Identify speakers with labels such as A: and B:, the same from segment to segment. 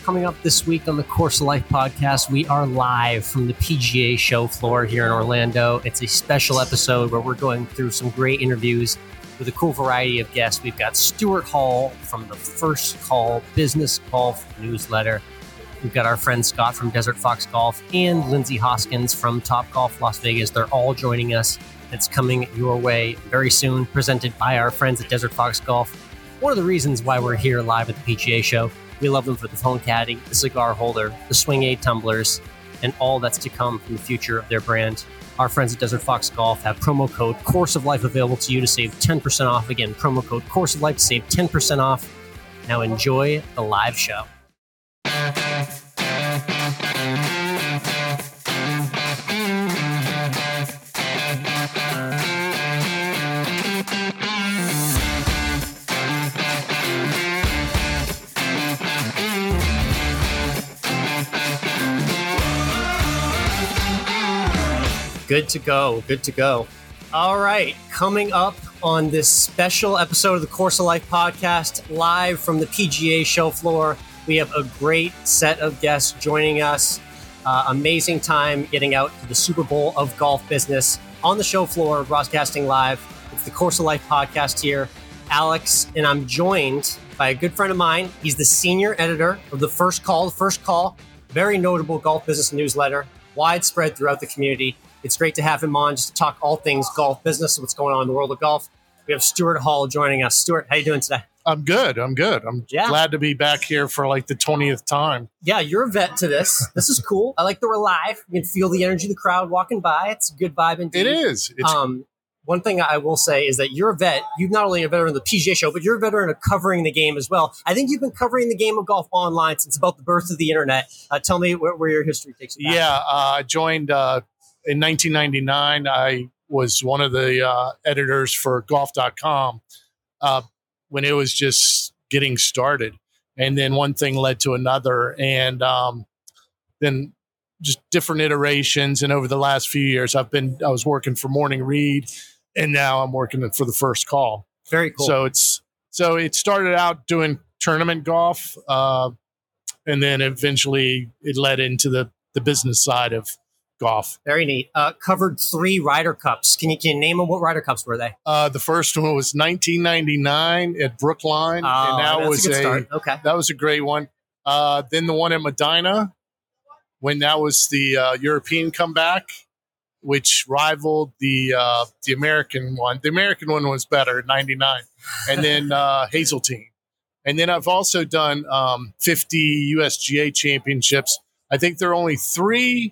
A: Coming up this week on the Course of Life podcast, we are live from the PGA show floor here in Orlando. It's a special episode where we're going through some great interviews with a cool variety of guests. We've got Stuart Hall from the First Call Business Golf newsletter. We've got our friend Scott from Desert Fox Golf and Lindsay Hoskins from Top Golf Las Vegas. They're all joining us. It's coming your way very soon, presented by our friends at Desert Fox Golf. One of the reasons why we're here live at the PGA show, we love them for the phone caddy, the cigar holder, the swing aid tumblers, and all that's to come from the future of their brand. Our friends at Desert Fox Golf have promo code Course of Life available to you to save 10% off. Again, promo code Course of Life to save 10% off. Now enjoy the live show. Good to go. Good to go. All right. Coming up on this special episode of the Course of Life podcast, live from the PGA show floor, we have a great set of guests joining us. Amazing time getting out to the Super Bowl of golf business on the show floor, broadcasting live. It's the Course of Life podcast here. Alex, and I'm joined by a good friend of mine. He's the senior editor of the First Call. The First Call, very notable golf business newsletter, widespread throughout the community. It's great to have him on just to talk all things golf business, what's going on in the world of golf. We have Stuart Hall joining us. Stuart, how you doing today?
B: I'm good. I'm glad to be back here for like the 20th time.
A: Yeah, you're a vet to this. This is cool. I like that we're live. You can feel the energy of the crowd walking by. It's a good vibe indeed.
B: It is.
A: One thing I will say is that you're a vet. You're not only a veteran of the PGA show, but you're a veteran of covering the game as well. I think you've been covering the game of golf online since about the birth of the internet. Tell me where your history takes you back.
B: Yeah, I joined in 1999. I was one of the editors for golf.com when it was just getting started. And then one thing led to another. And then just different iterations. And over the last few years, I was working for Morning Read, and now I'm working for the First Call.
A: Very cool.
B: So it started out doing tournament golf, and then eventually it led into the business side of golf.
A: Very neat. Covered 3 Ryder Cups. Can you name them? What Ryder Cups were they?
B: The first one was 1999 at Brookline, and
A: that was a good start. Okay,
B: that was a great one. Then the one at Medina, when that was the European comeback, which rivaled the American one. The American one was better, 99. And then Hazeltine. And then I've also done 50 USGA championships. I think there are only 3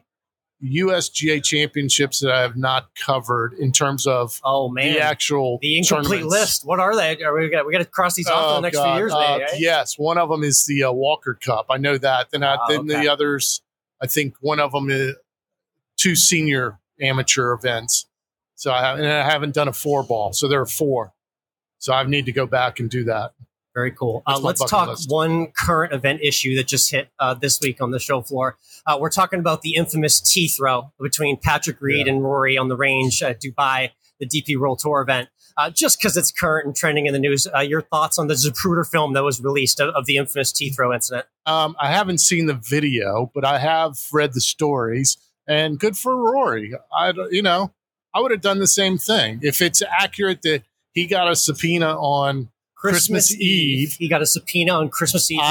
B: USGA championships that I have not covered in terms of the actual
A: the incomplete list. What are they? We got to cross these off in the next few years, maybe, right?
B: Yes, one of them is the Walker Cup. I know that. Then the others, I think one of them is 2 senior amateur events. So I haven't done a 4-ball. So there are 4. So I need to go back and do that.
A: Very cool. Let's talk one current event issue that just hit this week on the show floor. We're talking about the infamous tee throw between Patrick Reed and Rory on the range at Dubai, the DP World Tour event. Just because it's current and trending in the news, your thoughts on the Zapruder film that was released of the infamous tee throw incident?
B: I haven't seen the video, but I have read the stories, and good for Rory. I would have done the same thing. If it's accurate that he got a subpoena on Christmas Eve.
A: He got a subpoena on Christmas Eve.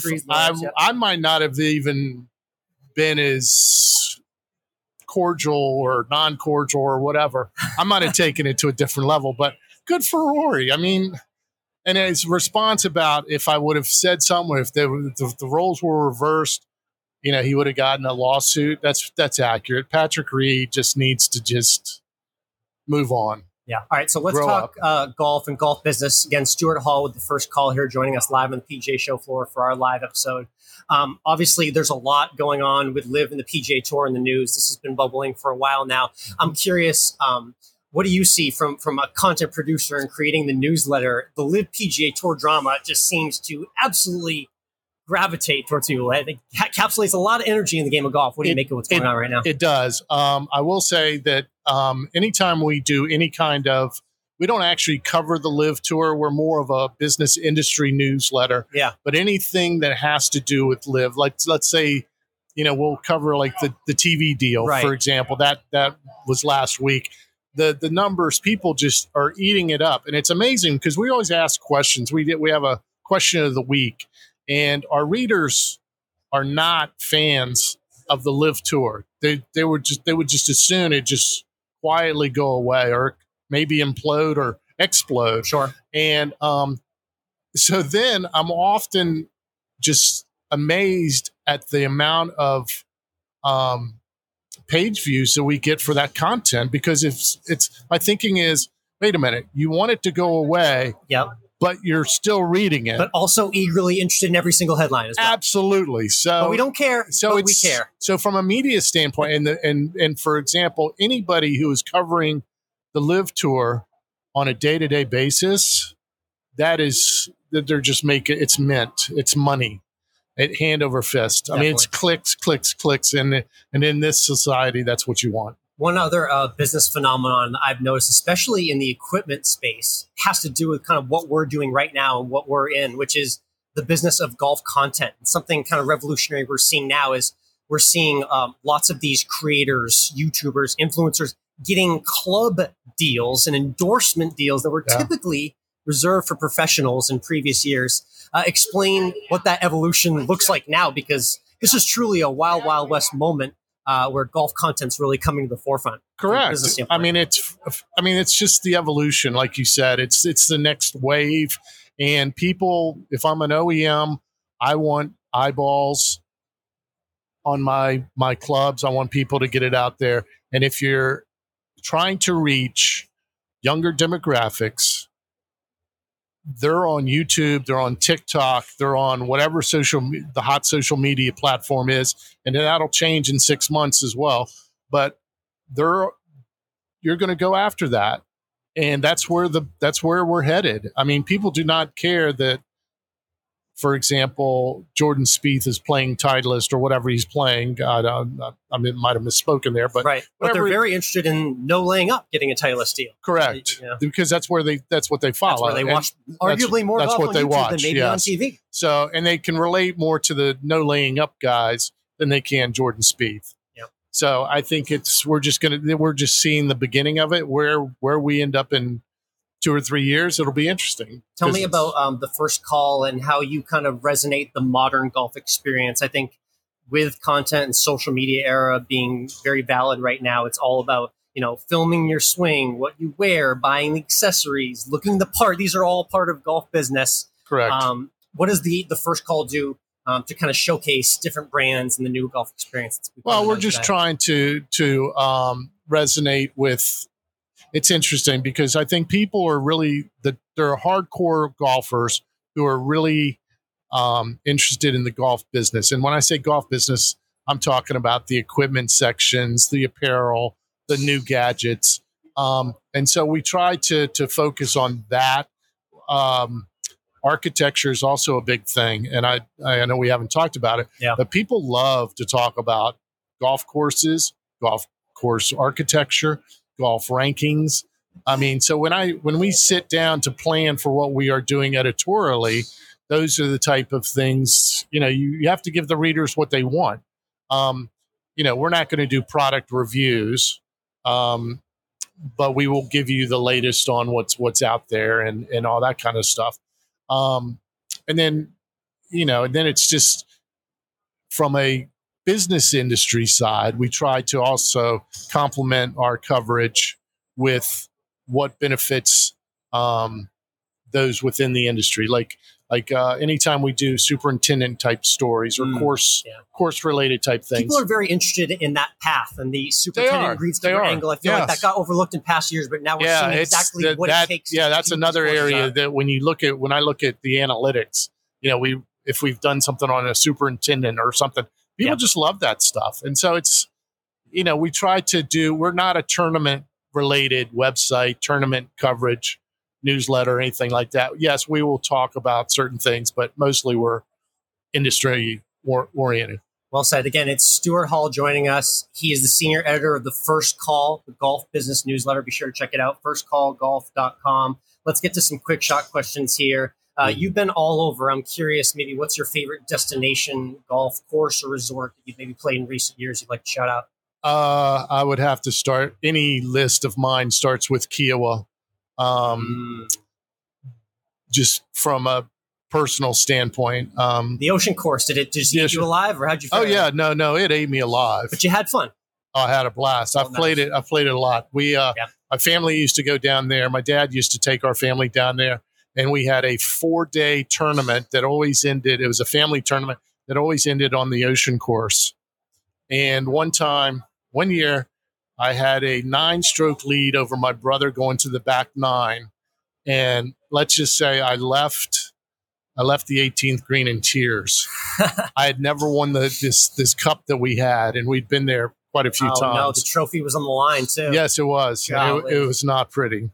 B: I might not have even been as cordial or non-cordial or whatever. I might have taken it to a different level, but good for Rory. I mean, and his response about if I would have said something, if the roles were reversed, he would have gotten a lawsuit. That's accurate. Patrick Reed just needs to move on.
A: Yeah. All right. So let's talk golf and golf business. Again, Stuart Hall with the First Call here, joining us live on the PGA show floor for our live episode. Obviously, there's a lot going on with LIV and the PGA Tour in the news. This has been bubbling for a while now. I'm curious, what do you see from a content producer and creating the newsletter? The LIV PGA Tour drama just seems to absolutely gravitate towards you. It encapsulates a lot of energy in the game of golf. What do you make of what's going on right now?
B: It does. I will say that anytime we do any kind of we don't actually cover the Live Tour. We're more of a business industry newsletter.
A: Yeah.
B: But anything that has to do with Live, like let's say, we'll cover like the TV deal,
A: Right.
B: for example. That was last week. The numbers, people just are eating it up, and it's amazing because we always ask questions. We have a question of the week, and our readers are not fans of the Live Tour. They would just as soon it just quietly go away or maybe implode or explode.
A: Sure.
B: And so then I'm often just amazed at the amount of page views that we get for that content, because it's my thinking is, wait a minute, you want it to go away.
A: Yep.
B: But you're still reading it.
A: But also eagerly interested in every single headline as well.
B: Absolutely. So
A: but we don't care. So we care.
B: So from a media standpoint, and for example, anybody who is covering the Live Tour on a day-to-day basis, that they're just making it's money. Hand over fist.
A: Definitely.
B: I mean, it's clicks, and in this society, that's what you want.
A: One other business phenomenon I've noticed, especially in the equipment space, has to do with kind of what we're doing right now and what we're in, which is the business of golf content. And something kind of revolutionary we're seeing now is we're seeing lots of these creators, YouTubers, influencers getting club deals and endorsement deals that were typically reserved for professionals in previous years. Explain what that evolution looks like now, because this is truly a wild, wild west moment. Where golf content's really coming to the forefront.
B: Correct. I mean, it's just the evolution, like you said. It's the next wave, and people. If I'm an OEM, I want eyeballs on my clubs. I want people to get it out there. And if you're trying to reach younger demographics, they're on YouTube, they're on TikTok, they're on whatever the hot social media platform is, and then that'll change in 6 months as well. But you're going to go after that, and that's where we're headed. I mean, people do not care that, for example, Jordan Spieth is playing Titleist or whatever he's playing. I might have misspoken there, but
A: right. But they're very interested in no laying up, getting a Titleist deal.
B: Correct, because that's what they follow.
A: That's where they watch arguably more golf on YouTube than maybe on TV.
B: So, and they can relate more to the no laying up guys than they can Jordan Spieth.
A: Yep.
B: So I think we're just seeing the beginning of it. Where we end up in 2 or 3 years, it'll be interesting.
A: Tell me about the first call and how you kind of resonate the modern golf experience. I think with content and social media era being very valid right now, it's all about, filming your swing, what you wear, buying the accessories, looking the part. These are all part of golf business.
B: Correct.
A: What does the first call do to kind of showcase different brands and the new golf experience?
B: Well, we're just trying to resonate with. It's interesting because I think people are really there are hardcore golfers who are really interested in the golf business. And when I say golf business, I'm talking about the equipment sections, the apparel, the new gadgets. And so we try to focus on that. Architecture is also a big thing. And I know we haven't talked about it, but people love to talk about golf courses, golf course architecture, golf rankings. I mean, so when we sit down to plan for what we are doing editorially, those are the type of things, you have to give the readers what they want. We're not going to do product reviews, but we will give you the latest on what's out there and all that kind of stuff. And then it's just from a business industry side, we try to also complement our coverage with what benefits those within the industry. Like anytime we do superintendent type stories or course related type things.
A: People are very interested in that path and the superintendent greenskeeper angle. I feel like that got overlooked in past years, but now we're seeing exactly what it takes. Yeah,
B: that's another area that when I look at the analytics, if we've done something on a superintendent or something, people just love that stuff. And so it's, we try to we're not a tournament related website, tournament coverage, newsletter, or anything like that. Yes, we will talk about certain things, but mostly we're industry oriented.
A: Well said. Again, it's Stuart Hall joining us. He is the senior editor of The First Call, the golf business newsletter. Be sure to check it out, firstcallgolf.com. Let's get to some quick shot questions here. You've been all over. I'm curious, maybe what's your favorite destination, golf course or resort that you've maybe played in recent years you'd like to shout out?
B: I would have to start. Any list of mine starts with Kiowa. Just from a personal standpoint.
A: The ocean course, did it eat you alive, or how'd you feel?
B: Oh, yeah. No, it ate me alive.
A: But you had fun.
B: Oh, I had a blast. I've played it a lot. My family used to go down there. My dad used to take our family down there, and we had a 4-day tournament that always ended. It was a family tournament that always ended on the ocean course. And one year, I had a 9-stroke lead over my brother going to the back 9. And let's just say I left the 18th green in tears. I had never won this cup that we had, and we'd been there quite a few times.
A: No, the trophy was on the line too.
B: Yes, it was. It was not pretty.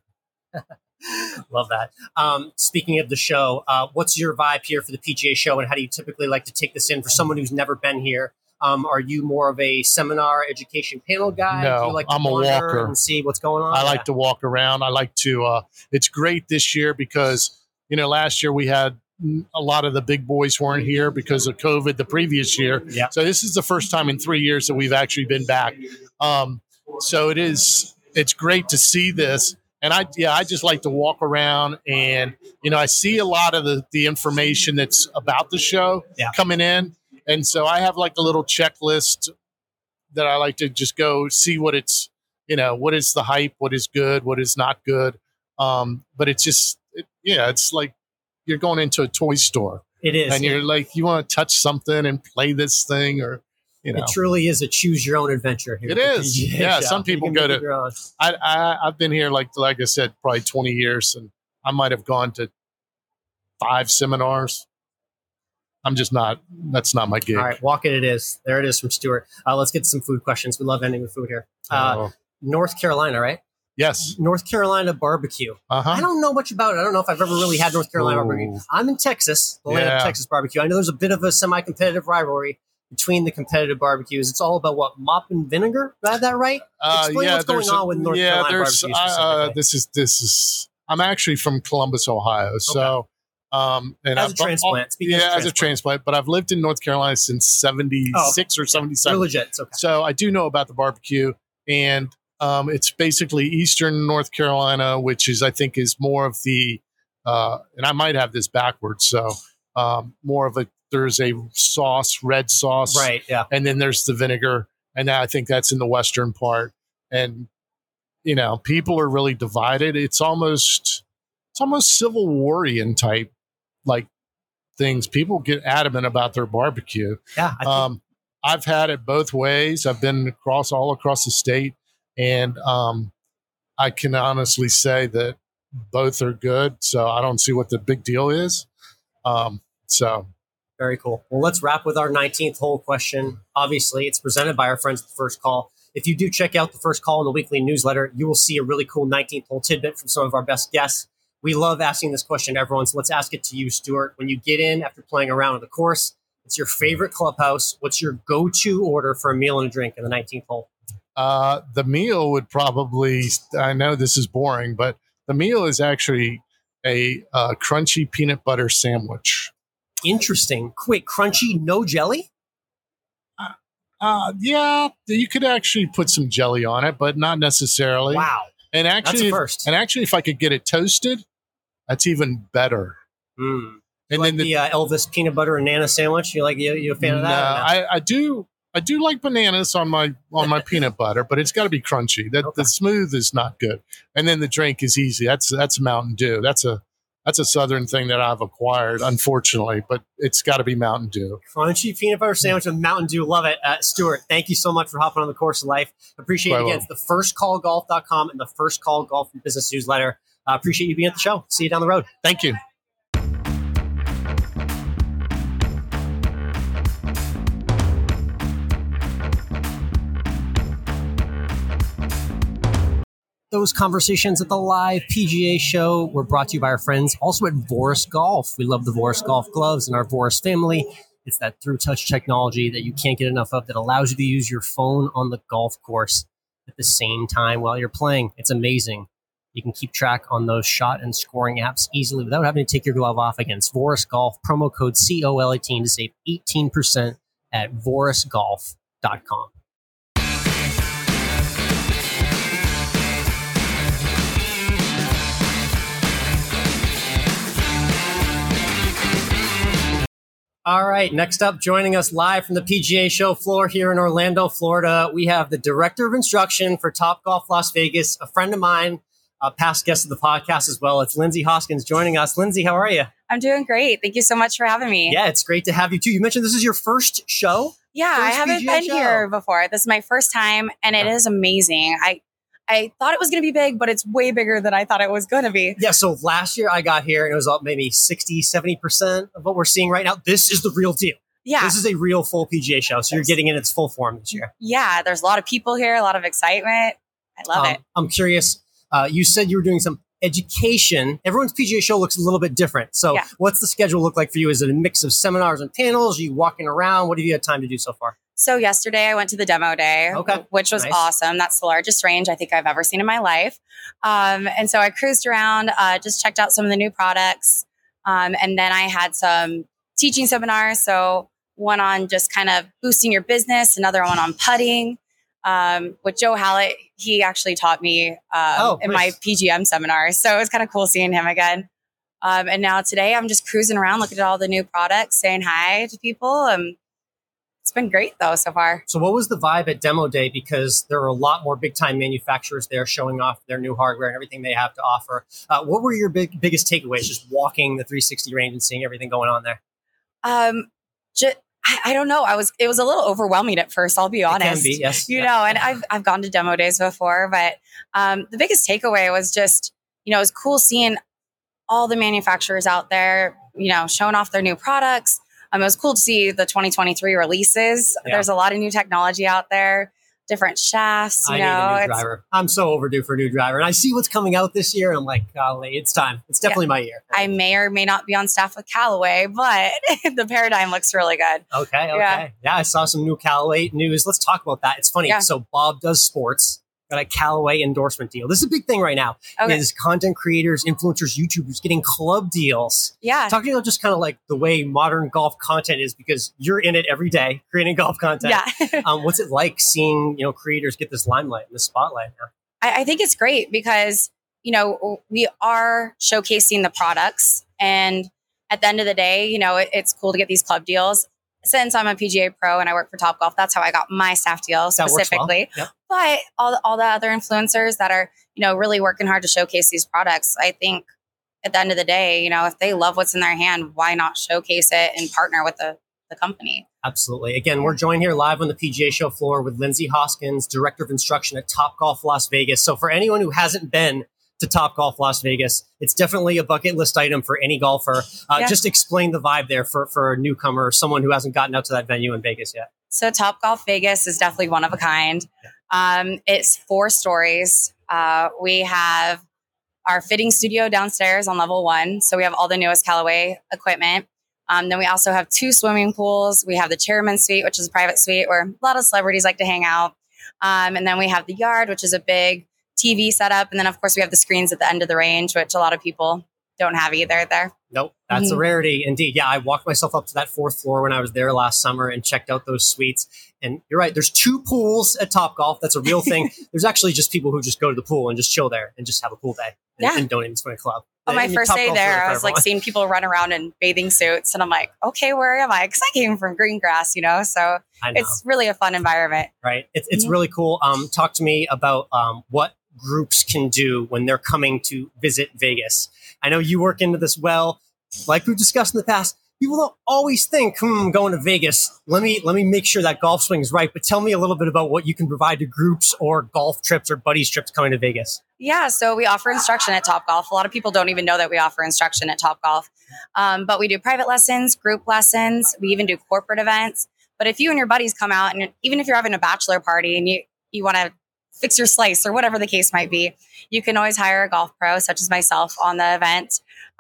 A: Love that. Speaking of the show, what's your vibe here for the PGA show, and how do you typically like to take this in for someone who's never been here? Are you more of a seminar education panel guy?
B: No,
A: do you like to
B: I'm a walker
A: and see what's going on.
B: I like to walk around. I like to. It's great this year because last year we had a lot of the big boys weren't here because of COVID the previous year.
A: Yeah.
B: So this is the first time in 3 years that we've actually been back. So it's great to see this. And I just like to walk around and, I see a lot of the information that's about the show coming in. And so I have like a little checklist that I like to just go see what it's, what is the hype, what is good, what is not good. But it's just, it's like you're going into a toy store.
A: It is.
B: And you're like, you want to touch something and play this thing or,
A: It truly is a choose your own adventure here.
B: It is. Yeah. Some people go to, I've been here, like I said, probably 20 years, and I might have gone to 5 seminars. I'm just not, that's not my gig.
A: All right. Walk it is. There it is from Stuart. Let's get to some food questions. We love ending with food here. North Carolina, right?
B: Yes.
A: North Carolina barbecue. I don't know much about it. I don't know if I've ever really had North Carolina barbecue. I'm in Texas, the land of Texas barbecue. I know there's a bit of a semi-competitive rivalry between the competitive barbecues. It's all about what? Mop and vinegar? Do I have that right? Explain what's going on with North Carolina barbecue specifically.
B: This is, I'm actually from Columbus, Ohio. So, and
A: as a transplant.
B: As a transplant, but I've lived in North Carolina since 76 or 77.
A: You're legit. It's okay.
B: So I do know about the barbecue, and it's basically Eastern North Carolina, which is, I think, is more of the, and I might have this backwards. So more of there's a sauce, red sauce.
A: Right. Yeah.
B: And then there's the vinegar. And I think that's in the Western part. And, people are really divided. It's almost Civil War-ian type, like, things. People get adamant about their barbecue.
A: Yeah.
B: I've had it both ways. I've been all across the state. And I can honestly say that both are good. So I don't see what the big deal is.
A: Very cool. Well, let's wrap with our 19th hole question. Obviously, it's presented by our friends at The First Call. If you do check out The First Call in the weekly newsletter, you will see a really cool 19th hole tidbit from some of our best guests. We love asking this question to everyone, so let's ask it to you, Stuart. When you get in after playing around at the course, it's your favorite clubhouse. What's your go-to order for a meal and a drink in the 19th hole?
B: The meal would probably, I know this is boring, but the meal is actually a crunchy peanut butter sandwich.
A: Interesting. Wait, crunchy, no jelly?
B: Yeah, you could actually put some jelly on it, but not necessarily.
A: Wow.
B: And actually,
A: that's a first.
B: And actually, if I could get it toasted, that's even better.
A: And like then the Elvis peanut butter and nana sandwich. You a fan of that?
B: I do like bananas on my peanut butter, but it's got to be crunchy. The smooth is not good. And then the drink is easy. That's Mountain Dew. That's a Southern thing that I've acquired, unfortunately, but it's got to be Mountain Dew.
A: Crunchy peanut butter sandwich with Mountain Dew. Love it. Stuart, thank you so much for hopping on the Course of Life. Appreciate it again. It's thefirstcallgolf.com and the First Call Golf and Business newsletter. Appreciate you being at the show. See you down the road.
B: Thank you.
A: Those conversations at the live PGA show were brought to you by our friends also at Voris Golf. We love the Voris Golf gloves and our Voris family. It's that through touch technology that you can't get enough of that allows you to use your phone on the golf course at the same time while you're playing. It's amazing. You can keep track on those shot and scoring apps easily without having to take your glove off again. Voris Golf, promo code COL18 to save 18% at vorisgolf.com. All right, next up, joining us live from the PGA Show floor here in Orlando, Florida, we have the Director of Instruction for Topgolf Las Vegas, a friend of mine, a past guest of the podcast as well. It's Lindsay Hoskins joining us. Lindsay, how are you?
C: I'm doing great. Thank you so much for having me.
A: Yeah, it's great to have you too. You mentioned this is your first show?
C: Yeah, I haven't been here before. This is my first time, and it is amazing. I thought it was going to be big, but it's way bigger than I thought it was going to be.
A: Yeah, so last year I got here and it was up maybe 60, 70% of what we're seeing right now. This is the real deal.
C: Yeah.
A: This is a real full PGA show, so you're getting in its full form this year.
C: Yeah, there's a lot of people here, a lot of excitement. I love it.
A: I'm curious, you said you were doing some education. Everyone's PGA show looks a little bit different. So what's the schedule look like for you? Is it a mix of seminars and panels? Are you walking around? What have you had time to do so far?
C: So yesterday I went to the demo day, which was awesome. That's the largest range I think I've ever seen in my life. And so I cruised around, just checked out some of the new products. And then I had some teaching seminars. So one on just kind of boosting your business, another one on putting. With Joe Hallett, he actually taught me in my PGM seminar. So it was kind of cool seeing him again. And now today I'm just cruising around, looking at all the new products, saying hi to people. It's been great, though, so far. So what was the vibe at Demo Day? Because there are a lot more big-time manufacturers there showing off their new hardware and everything they have to offer. What were your biggest takeaways, just walking the 360 range and seeing everything going on there? I don't know. It was a little overwhelming at first, I'll be honest. It can be, yes. You know, and I've gone to Demo Days before, but the biggest takeaway was just, it was cool seeing all the manufacturers out there, showing off their new products. It was cool to see the 2023 releases. Yeah. There's a lot of new technology out there, different shafts. I need a new driver. I'm so overdue for a new driver. And I see what's coming out this year. And I'm like, golly, it's time. It's definitely my year. I may or may not be on staff with Callaway, but the Paradigm looks really good. Okay. Yeah, I saw some new Callaway news. Let's talk about that. It's funny. Yeah. So Bob Does Sports got a Callaway endorsement deal. This is a big thing right now. Is content creators, influencers, YouTubers getting club deals. Yeah. Talking about just kind of like the way modern golf content is, because you're in it every day creating golf content. Yeah. What's it like seeing, creators get this limelight and the spotlight now? I think it's great because, we are showcasing the products, and at the end of the day, it's cool to get these club deals. Since I'm a PGA pro and I work for Topgolf, that's how I got my staff deal specifically. Well. Yep. But all the other influencers that are, really working hard to showcase these products, I think at the end of the day, if they love what's in their hand, why not showcase it and partner with the company? Absolutely. Again, we're joined here live on the PGA Show floor with Lindsay Hoskins, Director of Instruction at Topgolf Las Vegas. So for anyone who hasn't been to Topgolf Las Vegas, it's definitely a bucket list item for any golfer. Just explain the vibe there for a newcomer or someone who hasn't gotten out to that venue in Vegas yet. So Topgolf Vegas is definitely one of a kind. It's 4 stories. We have our fitting studio downstairs on level 1. So we have all the newest Callaway equipment. Then we also have 2 swimming pools. We have the Chairman's Suite, which is a private suite where a lot of celebrities like to hang out. And then we have the yard, which is a big TV setup. And then, of course, we have the screens at the end of the range, which a lot of people don't have either there. Nope. That's a rarity indeed. Yeah, I walked myself up to that 4th floor when I was there last summer and checked out those suites. And you're right. There's 2 pools at Topgolf. That's a real thing. There's actually just people who just go to the pool and just chill there and just have a pool day and don't even swim a club. On my first day there, I was like seeing people run around in bathing suits. And I'm like, okay, where am I? Because I came from green grass, So it's really a fun environment. Right. It's really cool. Talk to me about what groups can do when they're coming to visit Vegas. I know you work into this well. Like we've discussed in the past, people don't always think, going to Vegas, let me make sure that golf swing is right. But tell me a little bit about what you can provide to groups or golf trips or buddies trips coming to Vegas. Yeah, so we offer instruction at Topgolf. A lot of people don't even know that we offer instruction at Topgolf. But we do private lessons, group lessons. We even do corporate events. But if you and your buddies come out, and even if you're having a bachelor party and you want to fix your slice or whatever the case might be, you can always hire a golf pro such as myself on the event.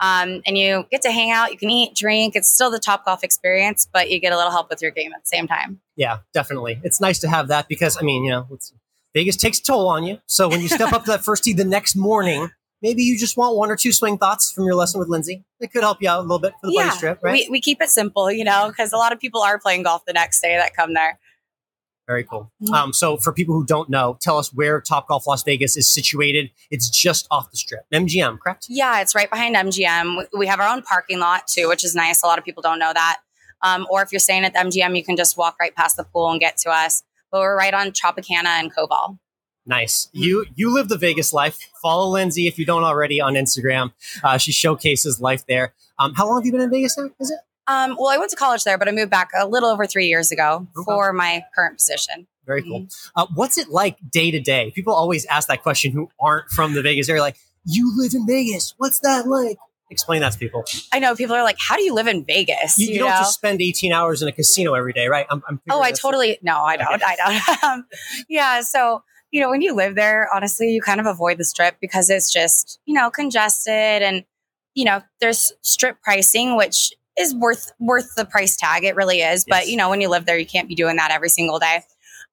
C: And you get to hang out. You can eat, drink. It's still the Top Golf experience, but you get a little help with your game at the same time.
A: Yeah, definitely. It's nice to have that because, I mean, Vegas takes a toll on you. So when you step up to that first tee the next morning, maybe you just want 1 or 2 swing thoughts from your lesson with Lindsay. It could help you out a little bit for the buddy strip, right?
C: We keep it simple, because a lot of people are playing golf the next day that come there.
A: Very cool. So for people who don't know, tell us where Topgolf Las Vegas is situated. It's just off the strip. MGM, correct?
C: Yeah, it's right behind MGM. We have our own parking lot too, which is nice. A lot of people don't know that. Or if you're staying at the MGM, you can just walk right past the pool and get to us. But we're right on Tropicana and Koval.
A: Nice. You live the Vegas life. Follow Lindsay if you don't already on Instagram. She showcases life there. How long have you been in Vegas now? Is it?
C: Well, I went to college there, but I moved back a little over 3 years ago for my current position.
A: Very cool. What's it like day to day? People always ask that question who aren't from the Vegas area. Like, you live in Vegas. What's that like? Explain that to people.
C: I know people are like, how do you live in Vegas?
A: You don't just spend 18 hours in a casino every day, right?
C: I totally, no, I don't. Okay. I don't. Yeah. So, when you live there, honestly, you kind of avoid the strip because it's just, congested and, there's strip pricing, which is worth the price tag. It really is. Yes. But, when you live there, you can't be doing that every single day.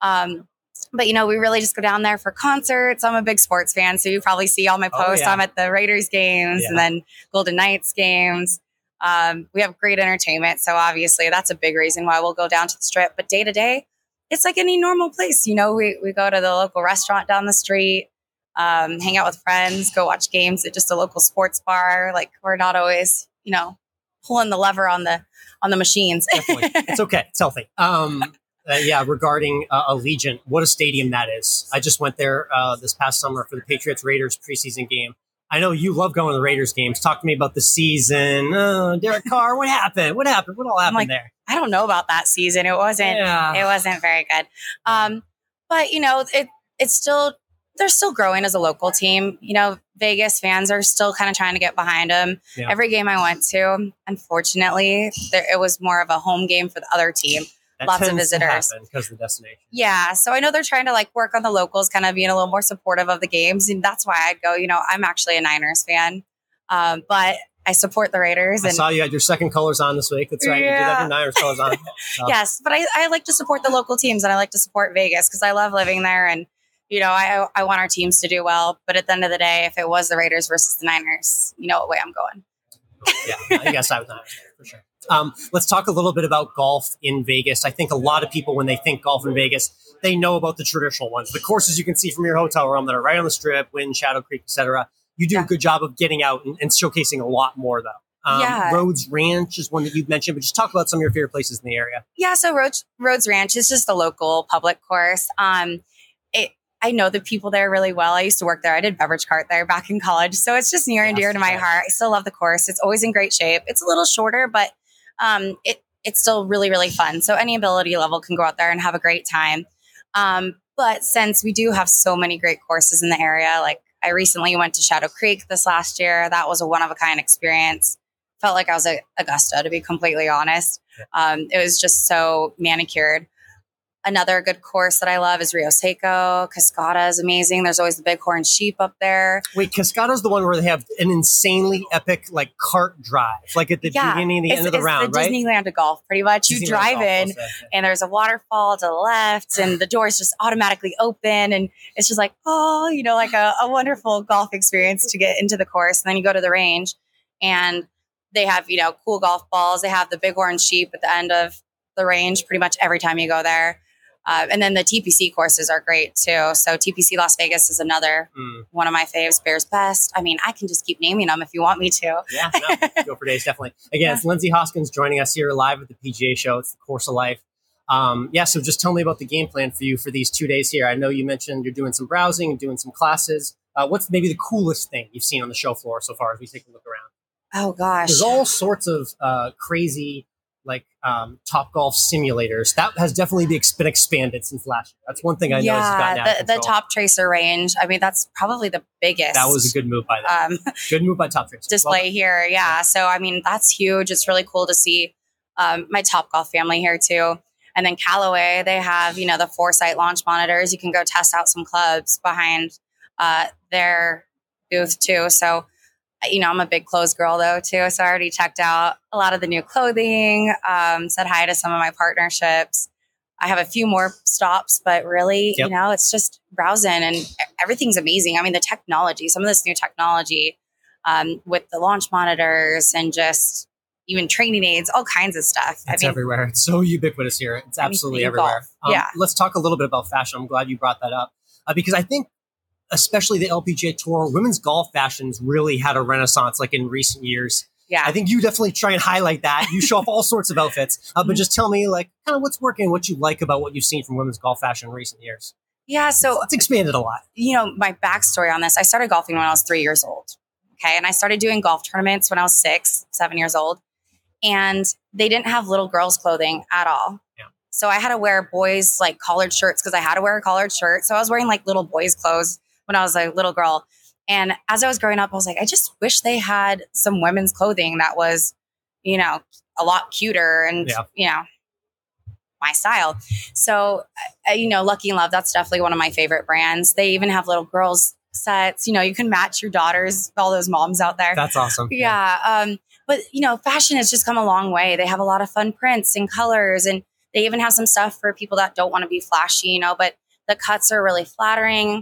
C: But, we really just go down there for concerts. I'm a big sports fan, so you probably see all my posts. I'm at the Raiders games and then Golden Knights games. We have great entertainment. So obviously that's a big reason why we'll go down to the strip. But day to day, it's like any normal place. We go to the local restaurant down the street, hang out with friends, go watch games at just a local sports bar. Like we're not always, pulling the lever on the machines.
A: Definitely. It's okay. It's healthy. Regarding Allegiant, what a stadium that is. I just went there this past summer for the Patriots-Raiders preseason game. I know you love going to the Raiders games. Talk to me about the season. Derek Carr, what happened? What happened? What all happened there?
C: I don't know about that season. It wasn't very good. But it's still, they're still growing as a local team. Vegas fans are still kind of trying to get behind them. Yeah. Every game I went to, unfortunately, it was more of a home game for the other team. Lots of visitors
A: because of the destination.
C: Yeah. So I know they're trying to work on the locals, kind of being a little more supportive of the games. And that's why I'd go, I'm actually a Niners fan. But I support the Raiders.
A: I saw you had your second colors on this week. That's right. Yeah. You did have your Niners colors on. So.
C: Yes. But I like to support the local teams and I like to support Vegas because I love living there. And, I want our teams to do well. But at the end of the day, if it was the Raiders versus the Niners, you know what way I'm going.
A: Yeah. I guess I was Niners for sure. Let's talk a little bit about golf in Vegas. I think a lot of people, when they think golf in Vegas, they know about the traditional ones. The courses you can see from your hotel room that are right on the strip, Wynn, Shadow Creek, etc. You do a good job of getting out and showcasing a lot more, though. Rhodes Ranch is one that you've mentioned, but just talk about some of your favorite places in the area.
C: Yeah, so Rhodes Ranch is just a local public course. I know the people there really well. I used to work there. I did beverage cart there back in college. So it's just near and dear to my heart. I still love the course. It's always in great shape. It's a little shorter, but it's still really, really fun. So any ability level can go out there and have a great time. But since we do have so many great courses in the area, like I recently went to Shadow Creek this last year. That was a one-of-a-kind experience. Felt like I was at Augusta, to be completely honest. It was just so manicured. Another good course that I love is Rio Seco. Cascada is amazing. There's always the Bighorn Sheep up there.
A: Wait, Cascada is the one where they have an insanely epic cart drive, like at the beginning and the end of the round, right?
C: It's the Disneyland of golf, pretty much. You drive in and there's a waterfall to the left and the doors just automatically open. And it's just like, like a wonderful golf experience to get into the course. And then you go to the range and they have, cool golf balls. They have the Bighorn Sheep at the end of the range pretty much every time you go there. And then the TPC courses are great too. So TPC Las Vegas is another one of my faves. Bears Best. I mean, I can just keep naming them if you want me to.
A: Yeah, no, go for days, definitely. Again, It's Lindsay Hoskins joining us here live at the PGA Show. It's the Course of Life. So just tell me about the game plan for you for these 2 days here. I know you mentioned you're doing some browsing and doing some classes. What's maybe the coolest thing you've seen on the show floor so far as we take a look around?
C: Oh, gosh.
A: There's all sorts of crazy Top Golf simulators. That has definitely been expanded since last year. That's one thing I know has gotten out of control.
C: The Top Tracer range. I mean, that's probably the biggest.
A: That was a good move by them. Good move by Top Tracer.
C: Display here. Yeah. So, I mean, that's huge. It's really cool to see my Top Golf family here too. And then Callaway, they have, the Foresight launch monitors. You can go test out some clubs behind their booth too. So I'm a big clothes girl though too. So I already checked out a lot of the new clothing, said hi to some of my partnerships. I have a few more stops, but really, it's just browsing and everything's amazing. I mean, the technology, some of this new technology with the launch monitors and just even training aids, all kinds of stuff.
A: It's everywhere. It's so ubiquitous here. It's absolutely everywhere. Let's talk a little bit about fashion. I'm glad you brought that up because I think especially the LPGA Tour, women's golf fashions really had a renaissance like in recent years.
C: Yeah.
A: I think you definitely try and highlight that. You show off all sorts of outfits, but just tell me like kind of what's working, what you like about what you've seen from women's golf fashion in recent years.
C: Yeah. So
A: it's expanded a lot.
C: My backstory on this, I started golfing when I was 3 years old. Okay. And I started doing golf tournaments when I was 6, 7 years old. And they didn't have little girls' clothing at all.
A: Yeah.
C: So I had to wear boys like collared shirts because I had to wear a collared shirt. So I was wearing like little boys' clothes when I was a little girl. And as I was growing up, I was like, I just wish they had some women's clothing that was, a lot cuter and, my style. So, Lucky and Love, that's definitely one of my favorite brands. They even have little girls sets, you can match your daughters, all those moms out there.
A: That's awesome.
C: Yeah. But, fashion has just come a long way. They have a lot of fun prints and colors, and they even have some stuff for people that don't want to be flashy, but the cuts are really flattering.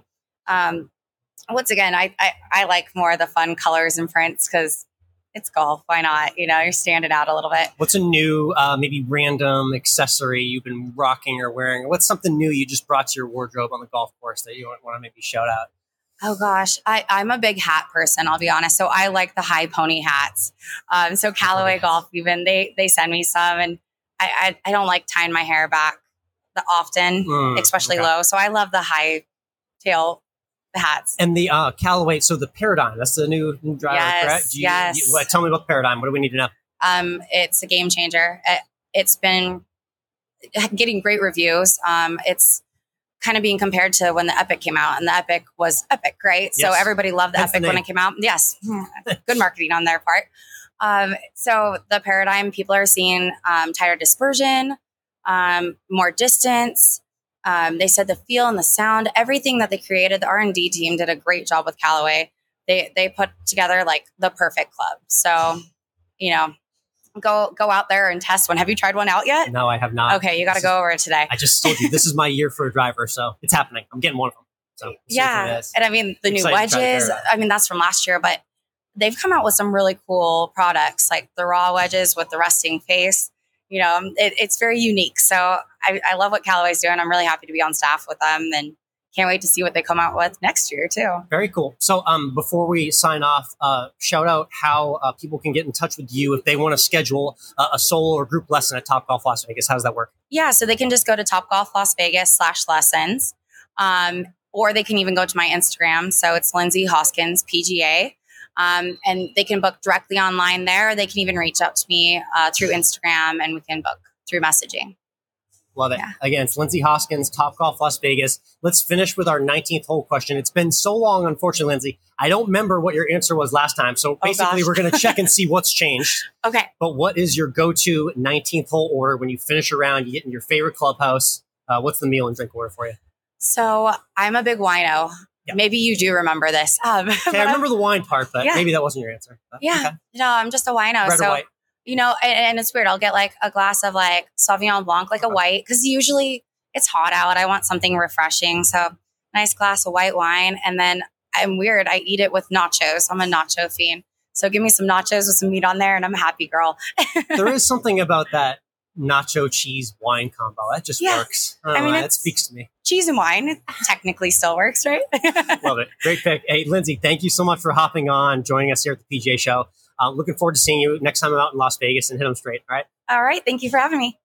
C: Once again, I like more of the fun colors and prints because it's golf. Why not? You're standing out a little bit.
A: What's a new, maybe random accessory you've been rocking or wearing? What's something new you just brought to your wardrobe on the golf course that you want to maybe shout out?
C: Oh gosh, I'm a big hat person, I'll be honest. So I like the high pony hats. So Callaway Golf, even they send me some, and I don't like tying my hair back that often, especially low. So I love the high tail hats.
A: And the Callaway, so the Paradigm, that's the new driver, correct?
C: Yes.
A: Tell me about the Paradigm. What do we need to know?
C: It's a game changer. It's been getting great reviews. It's kind of being compared to when the Epic came out, and the Epic was epic, right? Yes. So everybody loved the Epic when it came out. Yes. Good marketing on their part. So the Paradigm, people are seeing tighter dispersion, more distance. They said the feel and the sound, everything that they created, the R&D team did a great job with Callaway. They put together like the perfect club. So, go out there and test one. Have you tried one out yet?
A: No, I have not.
C: Okay, you got to go over it today.
A: I just told you, this is my year for a driver, so it's happening. I'm getting one of them. So
C: yeah, and I mean, the new wedges, that's from last year, but they've come out with some really cool products, like the raw wedges with the resting face. It's very unique. So I love what Callaway's doing. I'm really happy to be on staff with them, and can't wait to see what they come out with next year too.
A: Very cool. So before we sign off, shout out how people can get in touch with you if they want to schedule a solo or group lesson at Topgolf Las Vegas. How does that work?
C: Yeah, so they can just go to Topgolf Las Vegas /lessons, or they can even go to my Instagram. So it's Lindsay Hoskins PGA. And they can book directly online there. They can even reach out to me through Instagram, and we can book through messaging.
A: Love it. Yeah. Again, it's Lindsay Hoskins, Topgolf Las Vegas. Let's finish with our 19th hole question. It's been so long, unfortunately, Lindsay. I don't remember what your answer was last time. So basically, we're going to check and see what's changed.
C: Okay.
A: But what is your go-to 19th hole order when you finish a round, you get in your favorite clubhouse? What's the meal and drink order for you?
C: So I'm a big wino. Yep. Maybe you do remember this.
A: Okay, I remember the wine part, but maybe that wasn't your answer.
C: Yeah. Okay. No, I'm just a wino.
A: Red or white?
C: And it's weird. I'll get like a glass of like Sauvignon Blanc, like a white, because usually it's hot out. I want something refreshing. So nice glass of white wine. And then I'm weird. I eat it with nachos. I'm a nacho fiend. So give me some nachos with some meat on there and I'm a happy girl.
A: There is something about that nacho cheese wine combo. That just works. That speaks to me.
C: Cheese and wine technically still works, right?
A: Love it. Great pick. Hey, Lindsay, thank you so much for hopping on, joining us here at the PGA Show. Looking forward to seeing you next time I'm out in Las Vegas and hit them straight. All right.
C: All right. Thank you for having me.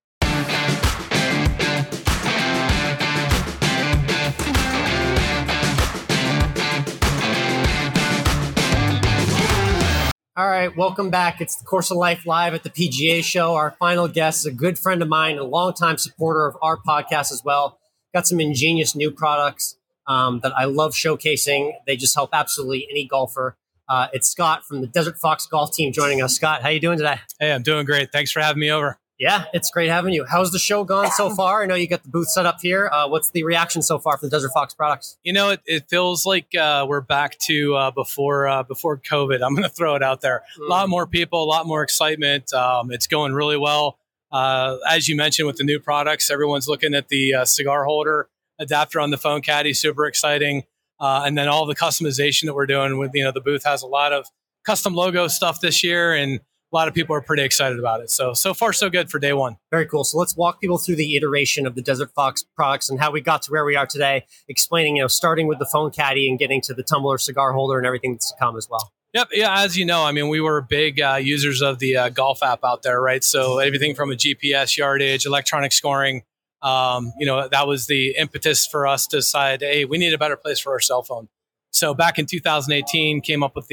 A: All right, welcome back. It's the Course of Life live at the PGA Show. Our final guest is a good friend of mine and a longtime supporter of our podcast as well. Got some ingenious new products that I love showcasing. They just help absolutely any golfer. It's Scott from the Desert Fox Golf Team joining us. Scott, how you doing today?
D: Hey, I'm doing great. Thanks for having me over.
A: Yeah, it's great having you. How's the show gone so far? I know you got the booth set up here. What's the reaction so far for the Desert Fox products?
D: It feels like we're back to before COVID. I'm going to throw it out there. A lot more people, a lot more excitement. It's going really well. As you mentioned with the new products, everyone's looking at the cigar holder adapter on the phone caddy. Super exciting. And then all the customization that we're doing with, the booth has a lot of custom logo stuff this year, and a lot of people are pretty excited about it. So far, so good for day one.
A: Very cool. So let's walk people through the iteration of the Desert Fox products and how we got to where we are today, explaining, starting with the phone caddy and getting to the tumbler, cigar holder, and everything that's to come as well.
D: Yep. Yeah. As you know, we were big users of the golf app out there, right? So everything from a GPS, yardage, electronic scoring, that was the impetus for us to decide, hey, we need a better place for our cell phone. So back in 2018, came up with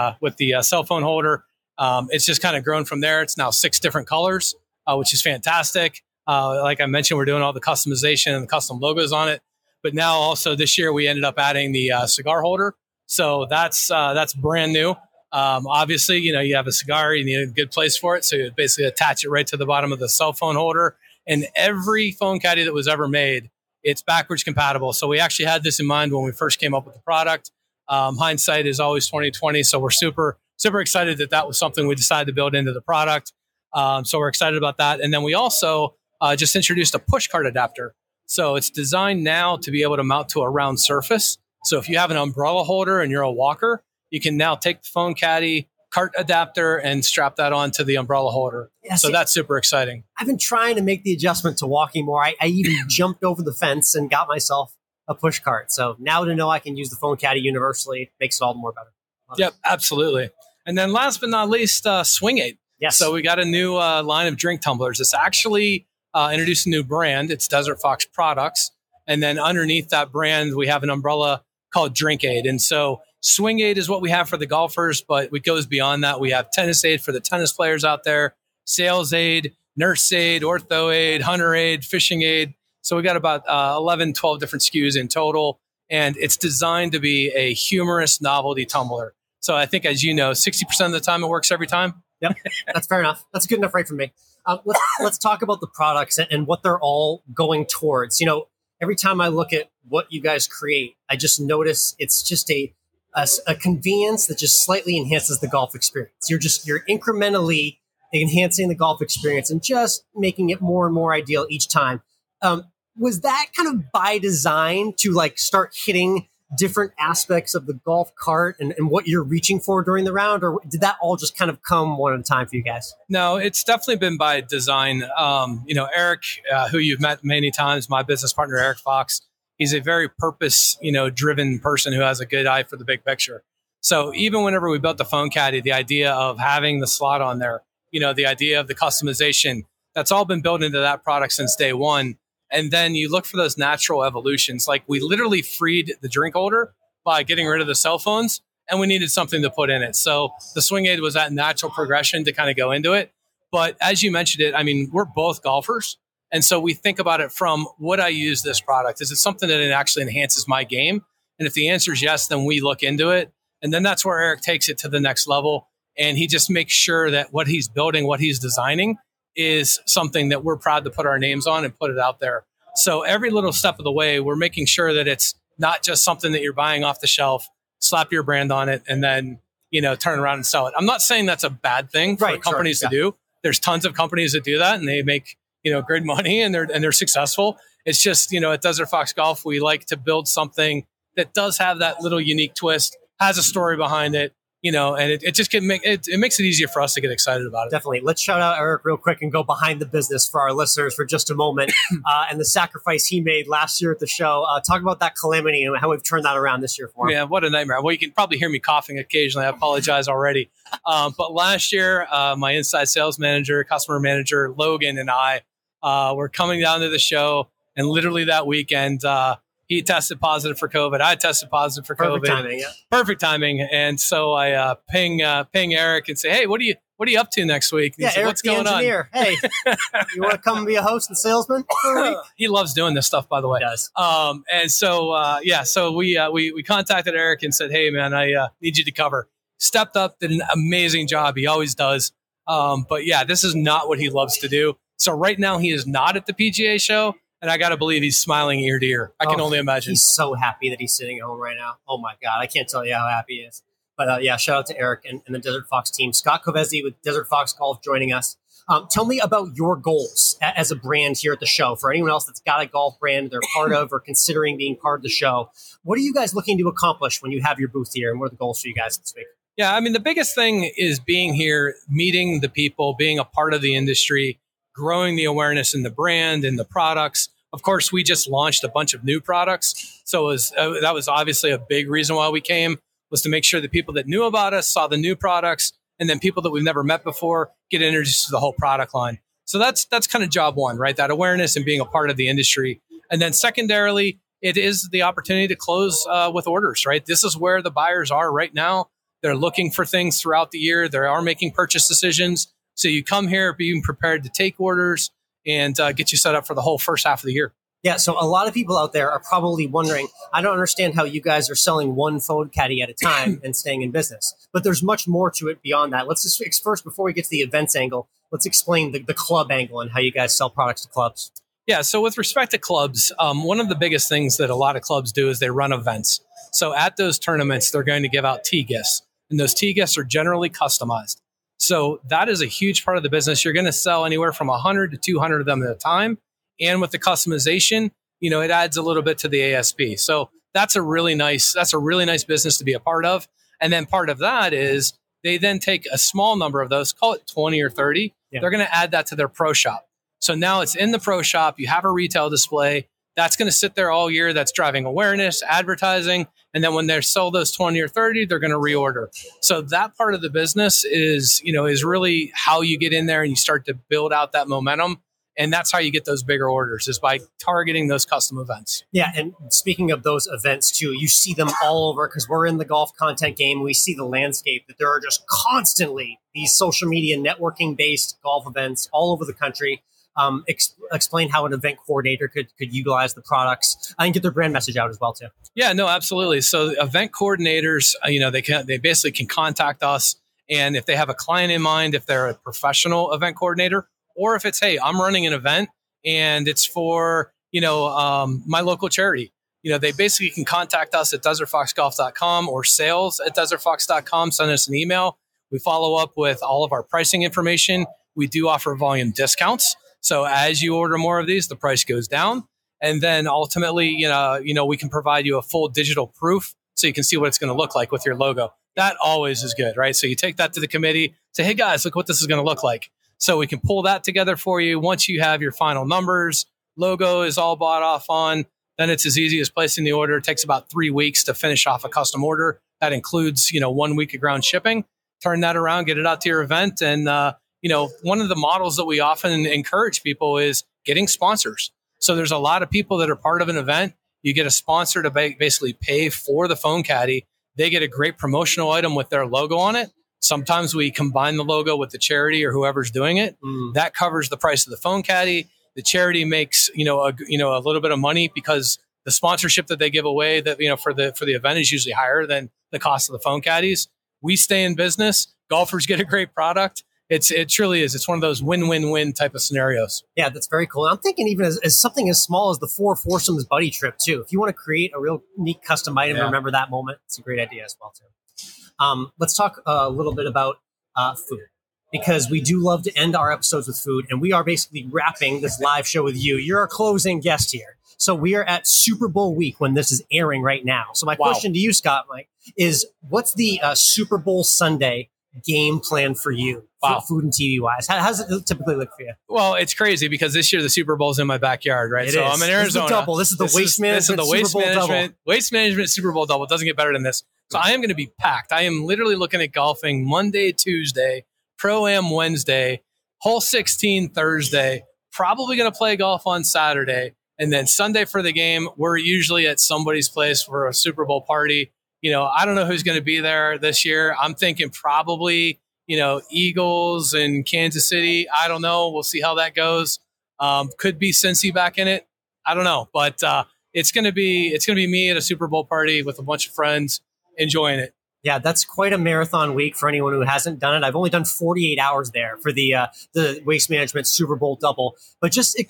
D: the cell phone holder. It's just kind of grown from there. It's now 6 different colors, which is fantastic. Like I mentioned, we're doing all the customization and the custom logos on it. But now also this year, we ended up adding the cigar holder. So that's brand new. Obviously, you have a cigar, you need a good place for it. So you basically attach it right to the bottom of the cell phone holder. And every phone caddy that was ever made, it's backwards compatible. So we actually had this in mind when we first came up with the product. Hindsight is always 2020. So we're super excited that was something we decided to build into the product. So we're excited about that. And then we also just introduced a push cart adapter. So it's designed now to be able to mount to a round surface. So if you have an umbrella holder and you're a walker, you can now take the phone caddy, cart adapter, and strap that onto the umbrella holder. Yeah, so that's super exciting.
A: I've been trying to make the adjustment to walking more. I even jumped over the fence and got myself a push cart. So now to know I can use the phone caddy universally makes it all the more better.
D: Yep, absolutely. And then last but not least, Swing Aid.
A: Yes.
D: So we got a new line of drink tumblers. It's actually introduced a new brand. It's Desert Fox Products. And then underneath that brand, we have an umbrella called Drink Aid. And so Swing Aid is what we have for the golfers, but it goes beyond that. We have Tennis Aid for the tennis players out there, Sales Aid, Nurse Aid, Ortho Aid, Hunter Aid, Fishing Aid. So we got about 11, 12 different SKUs in total. And it's designed to be a humorous novelty tumbler. So I think, as you know, 60% of the time it works every time.
A: Yep, that's fair enough. That's a good enough rate for me. Let's talk about the products and what they're all going towards. Every time I look at what you guys create, I just notice it's just a convenience that just slightly enhances the golf experience. You're incrementally enhancing the golf experience and just making it more and more ideal each time. Was that kind of by design to start hitting different aspects of the golf cart and what you're reaching for during the round, or did that all just kind of come one at a time for you guys?
D: No, it's definitely been by design. Eric, who you've met many times, my business partner, Eric Fox, he's a very purpose, driven person who has a good eye for the big picture. So even whenever we built the phone caddy, the idea of having the slot on there, the idea of the customization, that's all been built into that product since day one. And then you look for those natural evolutions. Like we literally freed the drink holder by getting rid of the cell phones, and we needed something to put in it. So the Swing Aid was that natural progression to kind of go into it. But as you mentioned it, we're both golfers. And so we think about it from, would I use this product? Is it something that it actually enhances my game? And if the answer is yes, then we look into it. And then that's where Eric takes it to the next level. And he just makes sure that what he's building, what he's designing, is something that we're proud to put our names on and put it out there. So every little step of the way, we're making sure that it's not just something that you're buying off the shelf, slap your brand on it, and then, turn around and sell it. I'm not saying that's a bad thing for companies to do. There's tons of companies that do that and they make, great money and they're successful. It's just, at Desert Fox Golf, we like to build something that does have that little unique twist, has a story behind it, and it just it makes it easier for us to get excited about it.
A: Definitely. Let's shout out Eric real quick and go behind the business for our listeners for just a moment and the sacrifice he made last year at the show. Talk about that calamity and how we've turned that around this year for him.
D: Yeah, what a nightmare. Well, you can probably hear me coughing occasionally. I apologize already. But last year, my inside sales manager, customer manager, Logan, and I were coming down to the show, and literally that weekend, he tested positive for COVID. I tested positive for COVID.
A: Timing, yeah.
D: Perfect timing. And so I ping Eric and say, hey, what are you up to next week? And
A: he said, what's going engineer. On? Hey, you want to come and be a host and salesman for a week?
D: He loves doing this stuff, by the way.
A: He does.
D: And so, so we contacted Eric and said, hey, man, I need you to cover. Stepped up, did an amazing job. He always does. But yeah, this is not what he loves to do. So right now he is not at the PGA show, and I got to believe he's smiling ear to ear. I can only imagine.
A: He's so happy that he's sitting at home right now. Oh my God, I can't tell you how happy he is. But shout out to Eric and the Desert Fox team. Scott Covezzi with Desert Fox Golf joining us. Tell me about your goals as a brand here at the show. For anyone else that's got a golf brand they're part of or considering being part of the show, what are you guys looking to accomplish when you have your booth here, and what are the goals for you guys this week?
D: Yeah, I mean, the biggest thing is being here, meeting the people, being a part of the industry, growing the awareness in the brand and the products. Of course, we just launched a bunch of new products. So that was obviously a big reason why we came, was to make sure the people that knew about us saw the new products, and then people that we've never met before get introduced to the whole product line. So that's kind of job one, right? That awareness and being a part of the industry. And then secondarily, it is the opportunity to close with orders, right? This is where the buyers are right now. They're looking for things throughout the year. They are making purchase decisions. So you come here being prepared to take orders and get you set up for the whole first half of the year.
A: Yeah, so a lot of people out there are probably wondering, I don't understand how you guys are selling one phone caddy at a time and staying in business. But there's much more to it beyond that. Let's just first, before we get to the events angle, let's explain the club angle and how you guys sell products to clubs.
D: Yeah, so with respect to clubs, one of the biggest things that a lot of clubs do is they run events. So at those tournaments, they're going to give out tee gifts. And those tee gifts are generally customized. So that is a huge part of the business. You're going to sell anywhere from 100 to 200 of them at a time. And with the customization, it adds a little bit to the ASP. So that's a really nice business to be a part of. And then part of that is they then take a small number of those, call it 20 or 30. Yeah. They're going to add that to their pro shop. So now it's in the pro shop. You have a retail display. That's going to sit there all year. That's driving awareness, advertising. And then when they sell those 20 or 30, they're going to reorder. So that part of the business is really how you get in there and you start to build out that momentum. And that's how you get those bigger orders, is by targeting those custom events.
A: Yeah, and speaking of those events too, you see them all over, because we're in the golf content game. We see the landscape that there are just constantly these social media networking-based golf events all over the country. Explain how an event coordinator could utilize the products and get their brand message out as well too.
D: Yeah, no, absolutely. So event coordinators, they basically can contact us, and if they have a client in mind, if they're a professional event coordinator, or if it's, hey, I'm running an event and it's for my local charity, they basically can contact us at desertfoxgolf.com or sales@desertfox.com. Send us an email. We follow up with all of our pricing information. We do offer volume discounts. So as you order more of these, the price goes down. And then ultimately, we can provide you a full digital proof so you can see what it's going to look like with your logo. That always is good, right? So you take that to the committee, say, hey guys, look what this is going to look like. So we can pull that together for you. Once you have your final numbers, logo is all bought off on, then it's as easy as placing the order. It takes about 3 weeks to finish off a custom order. That includes, 1 week of ground shipping. Turn that around, get it out to your event. And, one of the models that we often encourage people is getting sponsors. So there's a lot of people that are part of an event. You get a sponsor to basically pay for the phone caddy. They get a great promotional item with their logo on it. Sometimes we combine the logo with the charity or whoever's doing it. That covers the price of the phone caddy. The charity makes, a little bit of money because the sponsorship that they give away that, for the event is usually higher than the cost of the phone caddies. We stay in business. Golfers get a great product. It truly is. It's one of those win-win-win type of scenarios.
A: Yeah, that's very cool. I'm thinking even as something as small as the 4 foursomes buddy trip too. If you want to create a real unique custom item to remember that moment, it's a great idea as well too. Let's talk a little bit about food, because we do love to end our episodes with food, and we are basically wrapping this live show with you. You're our closing guest here. So we are at Super Bowl week when this is airing right now. So my question to you, Scott, Mike, is what's the Super Bowl Sunday game plan for you, for food and TV wise? How does it typically look for you?
D: Well, it's crazy because this year the Super Bowl's in my backyard, right? So I'm in Arizona.
A: This is the Waste Management
D: Waste Management Super Bowl double. It doesn't get better than this. So I am going to be packed. I am literally looking at golfing Monday, Tuesday, Pro-Am Wednesday, hole 16 Thursday, probably going to play golf on Saturday. And then Sunday for the game, we're usually at somebody's place for a Super Bowl party. I don't know who's going to be there this year. I'm thinking probably, Eagles and Kansas City. I don't know. We'll see how that goes. Could be Cincy back in it. I don't know. But it's going to be me at a Super Bowl party with a bunch of friends enjoying it.
A: Yeah, that's quite a marathon week for anyone who hasn't done it. I've only done 48 hours there for the Waste Management Super Bowl double. But just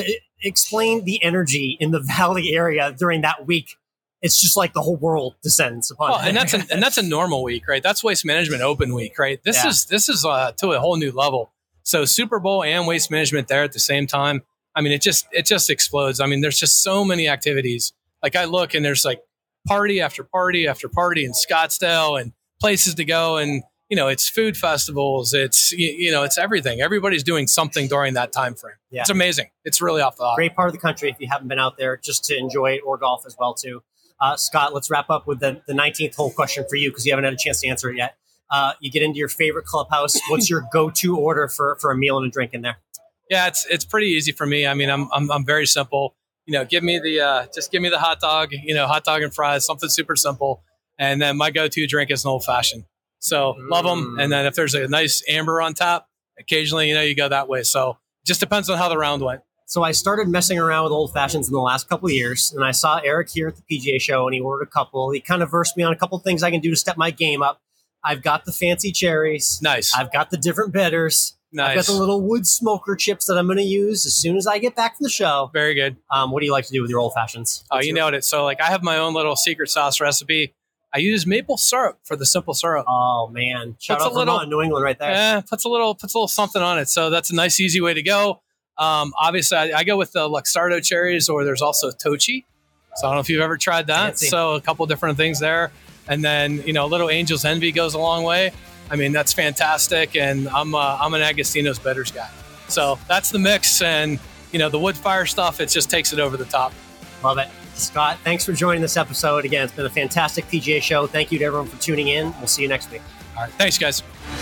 A: explain the energy in the Valley area during that week. It's just like the whole world descends upon.
D: Oh, and that's a normal week, right? That's Waste Management Open Week, right? This is to a whole new level. So Super Bowl and Waste Management there at the same time. I mean, it just explodes. I mean, there's just so many activities. Like I look and there's like party after party after party in Scottsdale and places to go, and it's food festivals. It's it's everything. Everybody's doing something during that time frame. Yeah. It's amazing. It's really off the hop.
A: Great part of the country if you haven't been out there just to enjoy it or golf as well too. Scott, let's wrap up with the 19th hole question for you because you haven't had a chance to answer it yet. You get into your favorite clubhouse. What's your go-to order for a meal and a drink in there?
D: Yeah, it's pretty easy for me. I mean, I'm very simple. Give me the hot dog. Hot dog and fries, something super simple. And then my go-to drink is an old fashioned. So love them. And then if there's a nice amber on tap, occasionally you go that way. So it just depends on how the round went.
A: So I started messing around with old fashions in the last couple of years, and I saw Eric here at the PGA show, and he ordered a couple. He kind of versed me on a couple of things I can do to step my game up. I've got the fancy cherries.
D: Nice.
A: I've got the different bitters.
D: Nice.
A: I've got the little wood smoker chips that I'm going to use as soon as I get back from the show.
D: Very good.
A: What do you like to do with your old fashions?
D: Oh, you nailed it. So I have my own little secret sauce recipe. I use maple syrup for the simple syrup.
A: Oh man, shout out Vermont, New England, right there.
D: Yeah, puts a little something on it. So that's a nice, easy way to go. Obviously, I go with the Luxardo cherries, or there's also Tochi. So I don't know if you've ever tried that.
A: Fancy.
D: So a couple different things there, and then a little Angel's Envy goes a long way. I mean, that's fantastic, and I'm an Agostino's bitters guy. So that's the mix, and the wood fire stuff. It just takes it over the top.
A: Love it. Scott, thanks for joining this episode. Again, it's been a fantastic PGA show. Thank you to everyone for tuning in. We'll see you next week.
D: All right. Thanks, guys.